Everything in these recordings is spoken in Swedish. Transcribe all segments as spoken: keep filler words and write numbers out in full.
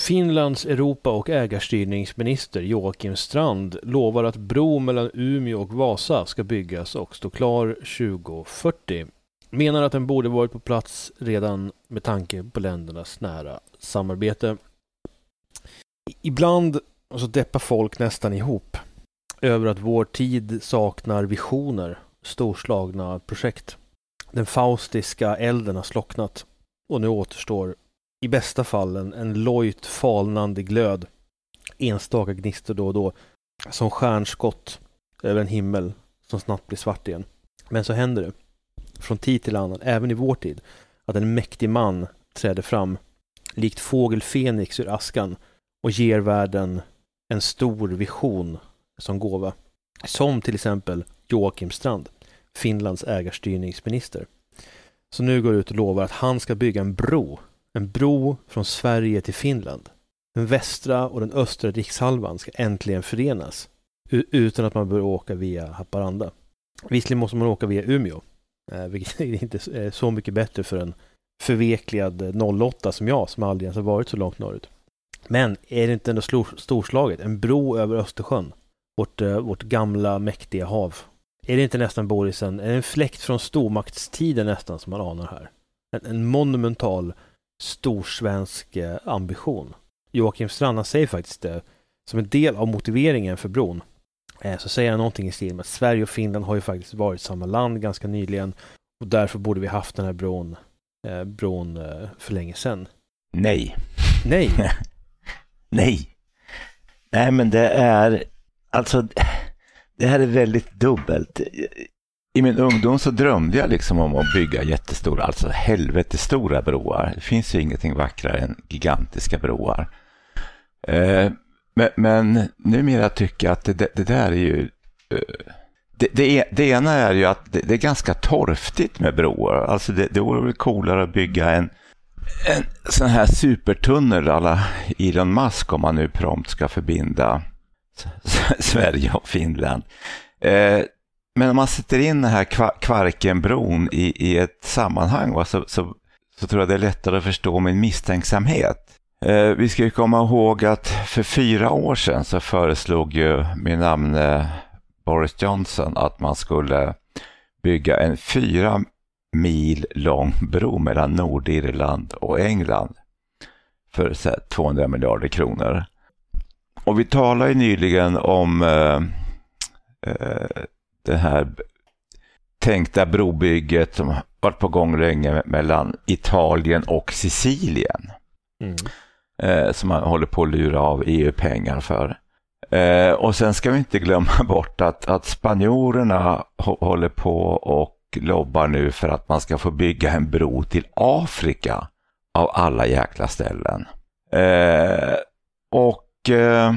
Finlands Europa- och ägarstyrningsminister Joakim Strand lovar att bro mellan Umeå och Vasa ska byggas och stå klar tjugo fyrtio. Menar att den borde varit på plats redan med tanke på ländernas nära samarbete. Ibland så deppar folk nästan ihop över att vår tid saknar visioner, storslagna projekt. Den faustiska elden har slocknat och nu återstår i bästa fall en, en lojt falnande glöd, enstaka gnistor då och då, som stjärnskott över en himmel som snabbt blir svart igen. Men så händer det, från tid till annan, även i vår tid, att en mäktig man träder fram, likt fågel Fenix ur askan, och ger världen en stor vision som gåva. Som till exempel Joakim Strand, Finlands ägarstyrningsminister. Så nu går ut och lovar att han ska bygga en bro. En bro från Sverige till Finland. Den västra och den östra rikshalvan ska äntligen förenas. U- utan att man bör åka via Haparanda. Visserligen måste man åka via Umeå. Eh, vilket är inte är så mycket bättre för en förvekligad noll åtta som jag, som aldrig ens har varit så långt norrut. Men är det inte ändå stor- storslaget? En bro över Östersjön. Vårt, eh, vårt gamla mäktiga hav. Är det inte nästan, Borisen, är det en fläkt från stormaktstiden nästan som man anar här? En, en monumental storsvensk eh, ambition. Joakim Strand säger faktiskt det som en del av motiveringen för bron. Eh, så säger han någonting i stil med att Sverige och Finland har ju faktiskt varit samma land ganska nyligen och därför borde vi haft den här bron, eh, bron eh, för länge sedan. Nej. Nej. Nej. Nej, men det är alltså det här är väldigt dubbelt. I min ungdom så drömde jag liksom om att bygga jättestora, alltså helvetestora broar. Det finns ju ingenting vackrare än gigantiska broar. Eh, men, men numera tycker jag att det, det där är ju... Eh, det, det, det ena är ju att det, det är ganska torftigt med broar. Alltså det, det vore väl coolare att bygga en, en sån här supertunnel alla Elon Musk, om man nu prompt ska förbinda Sverige och Finland. Eh, men om man sätter in den här Kvarkenbron i, i ett sammanhang, va, så, så, så tror jag det är lättare att förstå min misstänksamhet. Eh, vi ska ju komma ihåg att för fyra år sedan så föreslog ju min namn eh, Boris Johnson att man skulle bygga en fyra mil lång bro mellan Nordirland och England för så här, tvåhundra miljarder kronor. Och vi talade ju nyligen om eh, eh, det här tänkta brobygget som varit på gång länge mellan Italien och Sicilien. Mm. Eh, som man håller på att lura av E U-pengar för. Eh, och sen ska vi inte glömma bort att, att spanjorerna håller på och lobbar nu för att man ska få bygga en bro till Afrika av alla jäkla ställen. Eh, och eh,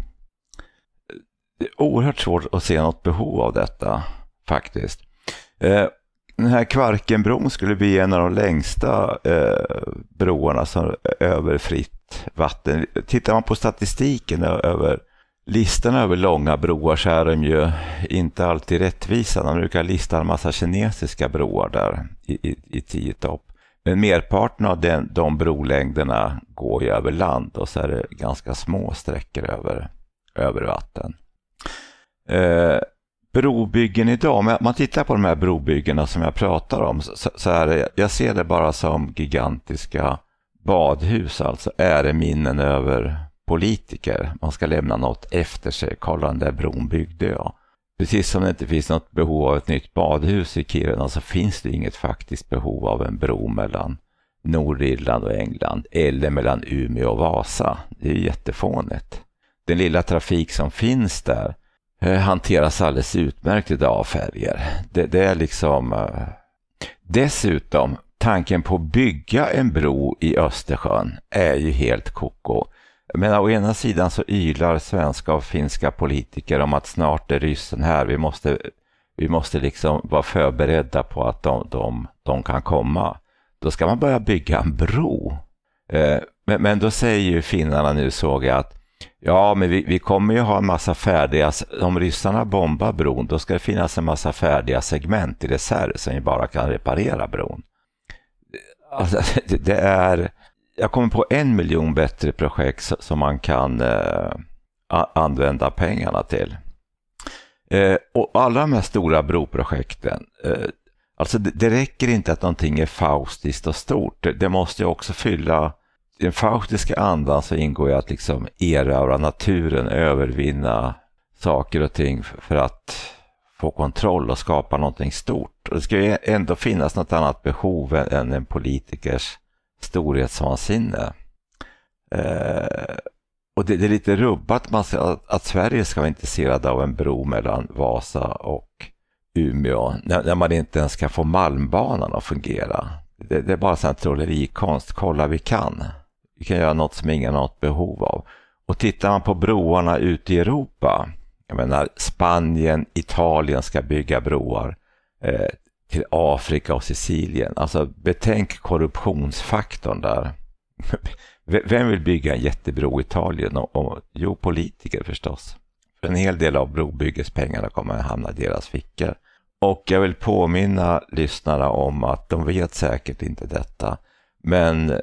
det är oerhört svårt att se något behov av detta faktiskt. Eh, den här Kvarkenbron skulle bli en av de längsta eh, broarna som över fritt vatten. Tittar man på statistiken över listan över långa broar så är de ju inte alltid rättvisa. De brukar lista en massa kinesiska broar där i, i, i tio topp. Men merparten av den, de brolängderna går ju över land och så är det ganska små sträckor över, över vatten. Eh, brobyggen idag, om man tittar på de här brobyggena som jag pratar om så, så är det, jag ser det bara som gigantiska badhus, alltså äreminnen över politiker. Man ska lämna något efter sig. Kolla, den där bron byggde jag. Precis som det inte finns något behov av ett nytt badhus i Kiruna så finns det inget faktiskt behov av en bro mellan Nordirland och England eller mellan Umeå och Vasa. Det är jättefånigt. Den lilla trafik som finns där eh, hanteras alldeles utmärkt idag av färger. Det, det är liksom... Eh, dessutom, tanken på att bygga en bro i Östersjön är ju helt koko. Men å ena sidan så ylar svenska och finska politiker om att snart är ryssen här. Vi måste, vi måste liksom vara förberedda på att de, de, de kan komma. Då ska man börja bygga en bro. Eh, men, men då säger ju finnarna nu, såg jag, att ja, men vi, vi kommer ju ha en massa färdiga, om ryssarna bombar bron, då ska det finnas en massa färdiga segment i reserv som vi bara kan reparera bron. Alltså, det, det är... jag kommer på en miljon bättre projekt som man kan eh, använda pengarna till. Eh, och alla de här stora broprojekten, eh, alltså det, det räcker inte att någonting är faustiskt och stort. Det, det måste ju också fylla den faustiska andan, så ingår ju att liksom erövra naturen, övervinna saker och ting för att få kontroll och skapa någonting stort. Och det ska ju ändå finnas något annat behov än en politikers storhetsvansinne. Eh, och det, det är lite rubbat man säger att, att Sverige ska vara intresserad av en bro mellan Vasa och Umeå när, när man inte ens ska få Malmbanan att fungera. Det, det är bara sån trollerikonst. Kolla, vi kan. Vi kan göra något som ingen har något behov av. Och tittar man på broarna ute i Europa, jag menar Spanien, Italien ska bygga broar eh, till Afrika och Sicilien. Alltså betänk korruptionsfaktorn där. Vem vill bygga en jättebro i Italien? Och, och, jo, politiker förstås. För en hel del av brobyggespengarna kommer att hamna i deras fickor. Och jag vill påminna lyssnarna om att de vet säkert inte detta. Men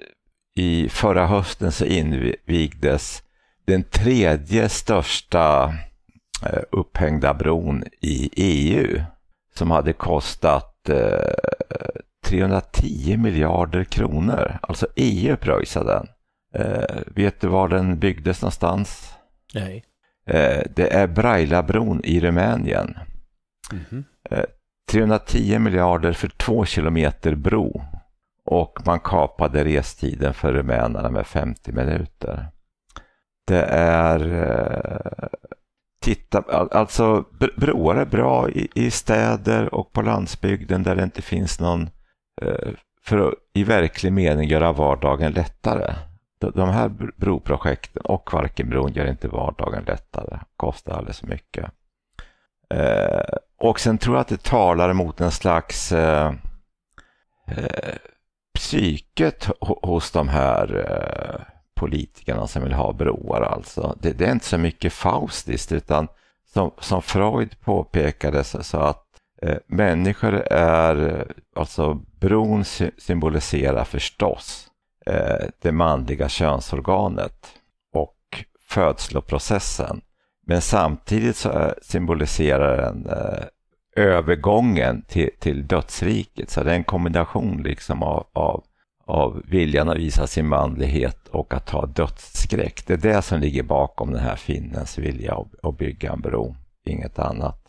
i förra hösten så invigdes den tredje största eh, upphängda bron i E U. Som hade kostat eh, trehundratio miljarder kronor. Alltså E U pröjsade den. Eh, vet du var den byggdes någonstans? Nej. Eh, det är Braila-bron i Rumänien. Mm-hmm. Eh, trehundratio miljarder för två kilometer bro. Och man kapade restiden för rumänerna med femtio minuter. Det är... Eh, titta, alltså broar är bra i, i städer och på landsbygden där det inte finns någon... Eh, för att i verklig mening göra vardagen lättare. De, de här broprojekten och Kvarkenbron gör inte vardagen lättare. Kostar alldeles mycket. Eh, och sen tror jag att det talar mot en slags... Eh, eh, psyket hos de här eh, politikerna som vill ha broar. Alltså. Det, det är inte så mycket faustiskt, utan som, som Freud påpekade så, så att eh, människor är, alltså bron sy- symboliserar förstås eh, det manliga könsorganet och födsloprocessen. Men samtidigt så är, symboliserar den eh, övergången till, till dödsriket. Så det är en kombination liksom av, av, av viljan att visa sin manlighet och att ha dödsskräck. Det är det som ligger bakom den här finnens vilja att, att bygga en bro. Inget annat.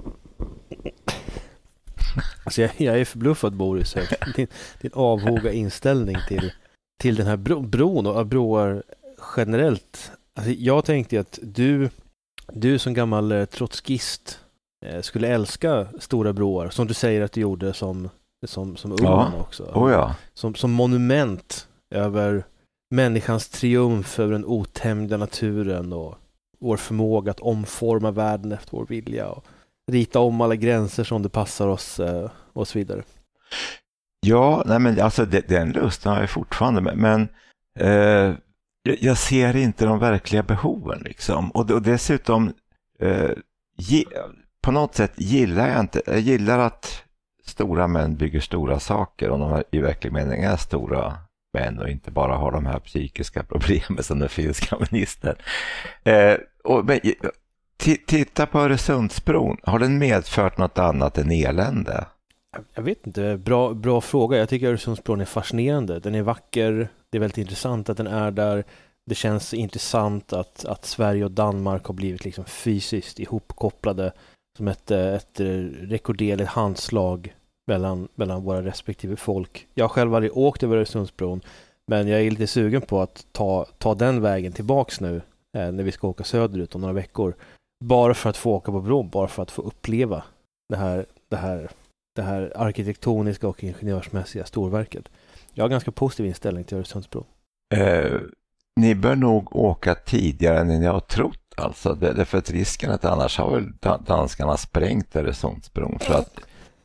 Alltså jag, jag är förbluffad, Boris. Din, din avhoga inställning till, till den här bro, bron och broar generellt. Alltså jag tänkte att du, du som gammal eh, trotskist skulle älska stora broar, som du säger att du gjorde som, som, som ung ja. också. Oh ja. Som, som monument över människans triumf över den otämjda naturen och vår förmåga att omforma världen efter vår vilja och rita om alla gränser som det passar oss och så vidare. Ja, nej men alltså det, den lusten har jag fortfarande, men eh, jag ser inte de verkliga behoven liksom. Och, och dessutom eh, ge, på något sätt gillar jag inte, jag gillar att stora män bygger stora saker, och de i verklig mening är stora män och inte bara har de här psykiska problemen som det finns kommunister. Eh, och, men, t- titta på Öresundsbron, har den medfört något annat än elände? Jag vet inte, bra, bra fråga. Jag tycker Öresundsbron är fascinerande. Den är vacker, det är väldigt intressant att den är där. Det känns intressant att, att Sverige och Danmark har blivit liksom fysiskt ihopkopplade som ett, ett rekorderligt handslag mellan, mellan våra respektive folk. Jag har själv aldrig åkt över Öresundsbron, men jag är lite sugen på att ta, ta den vägen tillbaks nu eh, när vi ska åka söderut om några veckor. Bara för att få åka på bron, bara för att få uppleva det här, det här, det här arkitektoniska och ingenjörsmässiga storverket. Jag har ganska positiv inställning till Öresundsbron. Eh, ni bör nog åka tidigare än ni har trott. Alltså, det, det är för att risken att annars har väl danskarna sprängt Öresundsbron, för att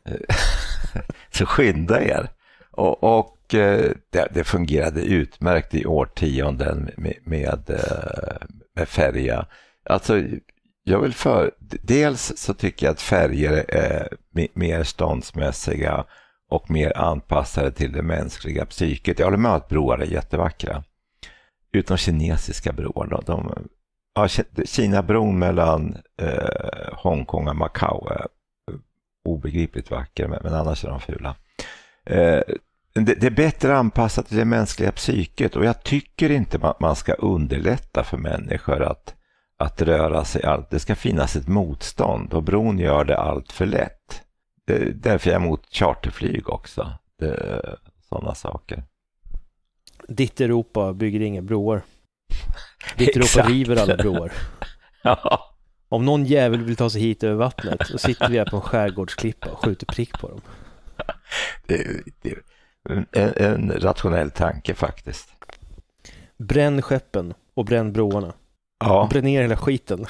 så skynda er. Och, och det, det fungerade utmärkt i årtionden med, med, med färja. Alltså, jag vill för, dels så tycker jag att färger är mer ståndsmässiga och mer anpassade till det mänskliga psyket. Jag håller med att broar är jättevackra. Utom kinesiska broar. Då, de, ja, Kina-bron mellan eh, Hongkong och Macau är obegripligt vacker, men, men annars är de fula. Eh, det, det är bättre anpassat till det mänskliga psyket, och jag tycker inte man, man ska underlätta för människor att, att röra sig allt. Det ska finnas ett motstånd, och bron gör det allt för lätt. Det, därför är jag emot charterflyg också. Det, sådana saker. Ditt Europa bygger inga broar. Ditt Europa river alla broar. Ja. Om någon jävel vill ta sig hit över vattnet, så sitter vi här på en skärgårdsklippa och skjuter prick på dem. Det, det är en, en rationell tanke faktiskt. Bränn skeppen och bränn broarna. Ja. Bränn ner hela skiten.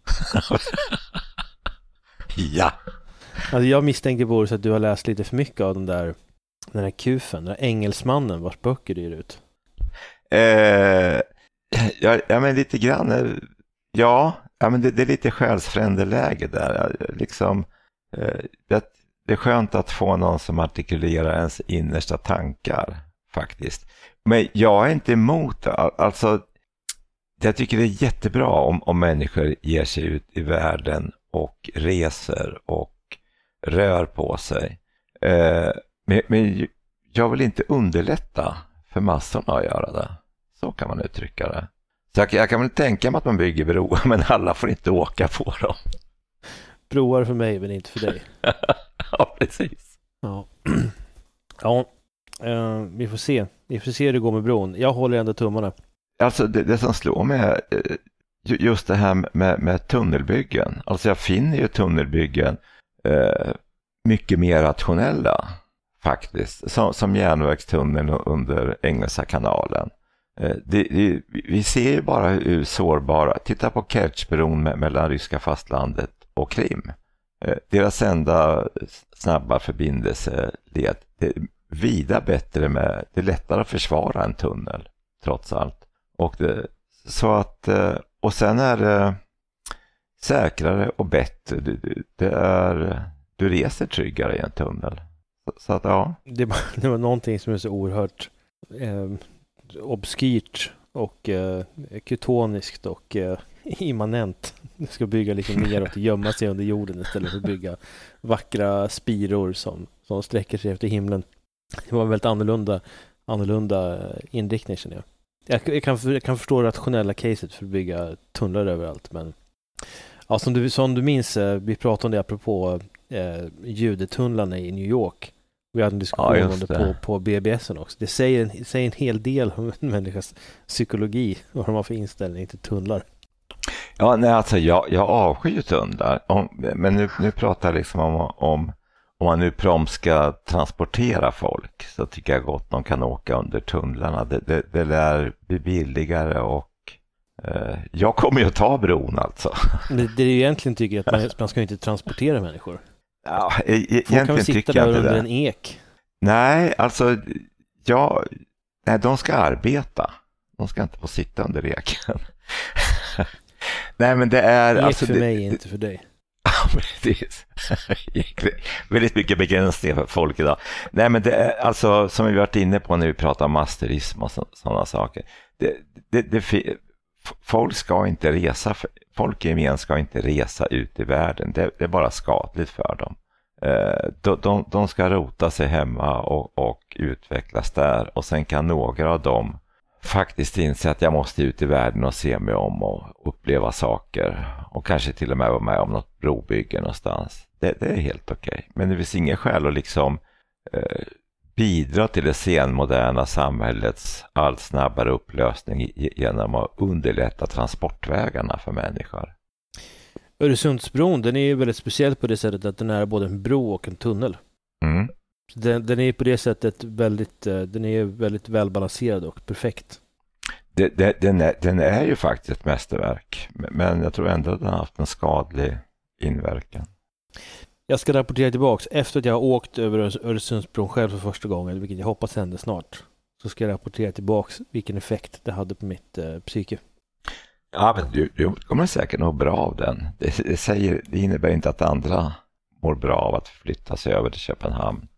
Ja. Alltså jag misstänker Boris att du har läst lite för mycket av den där den där kufen, den där engelsmannen vars böcker du ger ut. Eh, ja, ja, men lite grann. Ja, ja men det, det är lite själsfrändeläge där. Liksom, eh, det, det är skönt att få någon som artikulerar ens innersta tankar faktiskt. Men jag är inte emot det. Alltså, jag tycker det är jättebra om, om människor ger sig ut i världen och reser och rör på sig. Eh, men, men jag vill inte underlätta för massorna att göra det. Så kan man uttrycka det. Så jag, jag kan väl tänka mig att man bygger broar, men alla får inte åka på dem. Broar för mig, men inte för dig. Ja, precis. Ja, ja uh, vi får se. Vi får se hur det går med bron. Jag håller ändå tummarna. Alltså det, det som slår mig är just det här med, med tunnelbyggen. Alltså jag finner ju tunnelbyggen eh, mycket mer rationella faktiskt. Som, som järnvägstunneln under Engelska kanalen. Eh, det, det, vi ser ju bara hur sårbara. Titta på Kertjbron me- mellan ryska fastlandet och Krim. Eh, deras enda snabba förbindelseled. Det är vida bättre med, det är lättare att försvara en tunnel trots allt. Och det, så att, och sen är det säkrare och bättre. Det, det är, du reser tryggare i en tunnel. Så, så att ja. Det var, det var någonting som är så oerhört eh, obskyrt och eh, kutoniskt och eh, immanent. Du ska bygga lite neråt och gömma sig under jorden istället för att bygga vackra spiror som, som sträcker sig efter himlen. Det var väldigt annorlunda, annorlunda inriktning, känner jag. Jag, jag, kan, jag kan förstå rationella caset för att bygga tunnlar överallt, men ja, som, du, som du minns, vi pratade om det apropå eh, judetunnlarna i New York. Vi hade en diskussion ja, om det, det på, på B B S också. Det säger en, säger en hel del om en människas psykologi och vad de har för inställning till tunnlar. Ja, nej, alltså jag, jag avskyr tunnlar. Om, men nu, nu pratar jag liksom om, om om man nu prompt ska transportera folk, så tycker jag gott de kan åka under tunnlarna. Det, det, det lär bli billigare och eh, jag kommer ju att ta bron alltså. Men det är ju egentligen tycker att man, man ska inte transportera människor. Ja, e- e- Folk kan väl sitta där under en ek? Nej, alltså ja, nej, de ska arbeta. De ska inte få sitta under eken. Nej, men det är... Ek alltså, för det, mig, inte för dig. Precis. Väldigt mycket begränsningar för folk idag. Nej, men det är alltså som vi varit inne på när vi pratar om masterism och sådana saker. Det, det, det, folk ska inte resa, folk i gemen ska inte resa ut i världen. Det, det är bara skadligt för dem. De, de, de ska rota sig hemma och, och utvecklas där, och sen kan några av dem faktiskt inse att jag måste ut i världen och se mig om och uppleva saker och kanske till och med vara med om något brobygge någonstans. Det, det är helt okej. Okay. Men det finns ingen skäl att liksom eh, bidra till det senmoderna samhällets allt snabbare upplösning genom att underlätta transportvägarna för människor. Öresundsbron, den är ju väldigt speciell på det sättet att den är både en bro och en tunnel. Mm. Den, den är på det sättet väldigt, den är väldigt välbalanserad och perfekt. Det, det, den, är, den är ju faktiskt ett mästerverk, men jag tror ändå att den har haft en skadlig inverkan. Jag ska rapportera tillbaks efter att jag har åkt över Öresundsbron själv för första gången, vilket jag hoppas händer snart. Så ska jag rapportera tillbaks vilken effekt det hade på mitt eh, psyke. Ja, men du, du kommer säkert nog bra av den. Det, det, säger, det innebär inte att andra mår bra av att flytta sig över till Köpenhamn.